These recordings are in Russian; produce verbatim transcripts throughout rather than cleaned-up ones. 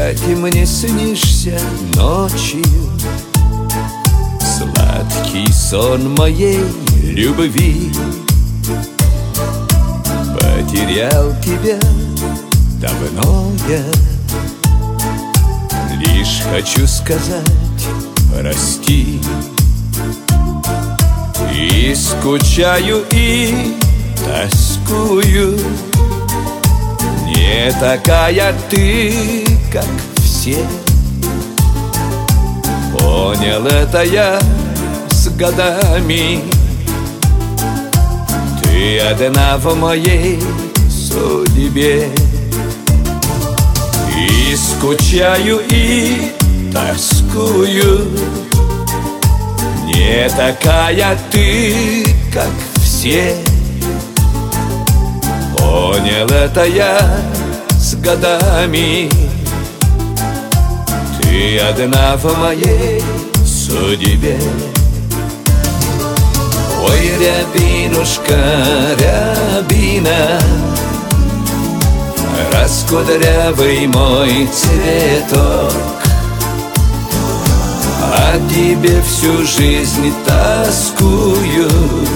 ты мне снишься ночью. Сладкий сон моей любви. Потерял тебя давно я. Лишь хочу сказать прости. И скучаю, и тоскую. Не такая ты, как все. Понял это я с годами. Ты одна в моей судьбе. И скучаю, и тоскую. Не такая ты, как все. Понял это я с годами. Ты одна в моей судьбе. Ой, рябинушка, рябина, раскудрявый мой цветок. О тебе всю жизнь тоскую.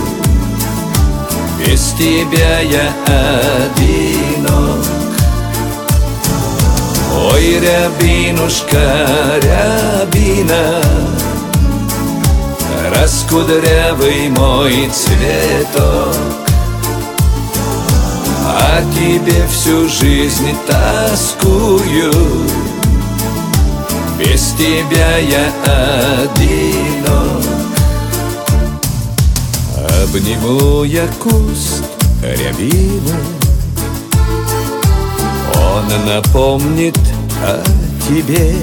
Без тебя я одинок. Ой, рябинушка, рябина, раскудрявый мой цветок. О тебе всю жизнь тоскую. Без тебя я одинок. Обниму я куст рябины. Он напомнит о тебе.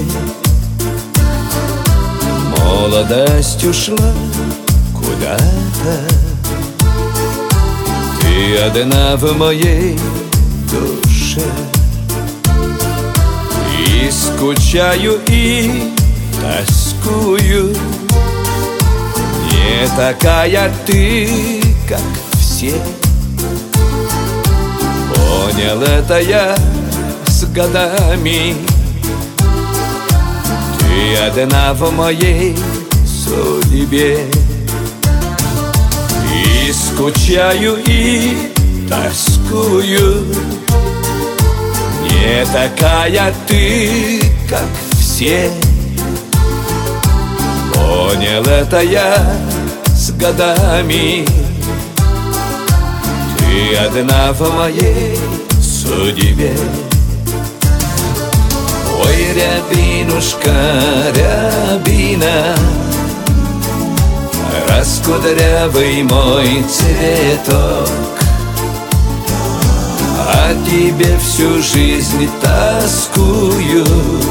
Молодость ушла куда-то. Ты одна в моей душе. И скучаю, и тоскую. Не такая ты, как все. Понял это я с годами. Ты одна в моей судьбе. И скучаю, и тоскую. Не такая ты, как все. Понял это я с годами. Ты одна в моей судьбе. Ой, рябинушка, рябина, раскудрявый мой цветок. О тебе всю жизнь тоскую.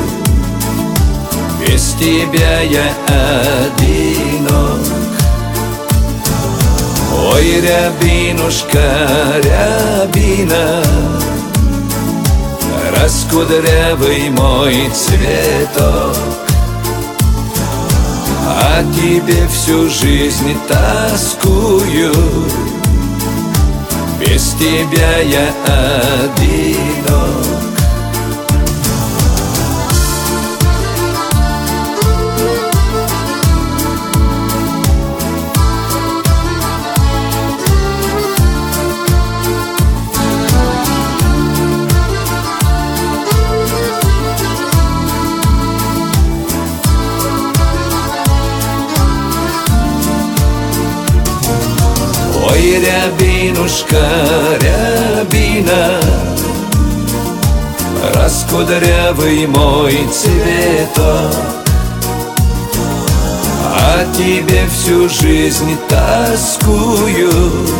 Без тебя я одинок. Ой, рябинушка, рябина, раскудрявый мой цветок. О тебе всю жизнь тоскую. Без тебя я одинок. Ой, рябинушка, рябина, раскудрявый мой цветок. О тебе всю жизнь тоскую.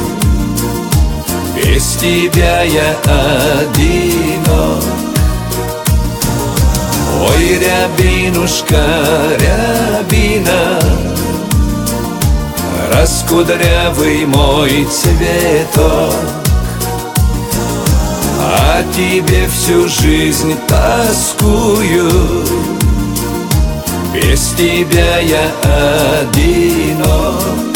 Без тебя я одинок. Ой, рябинушка, рябина, раскудрявый мой цветок. О тебе всю жизнь тоскую. Без тебя я одинок.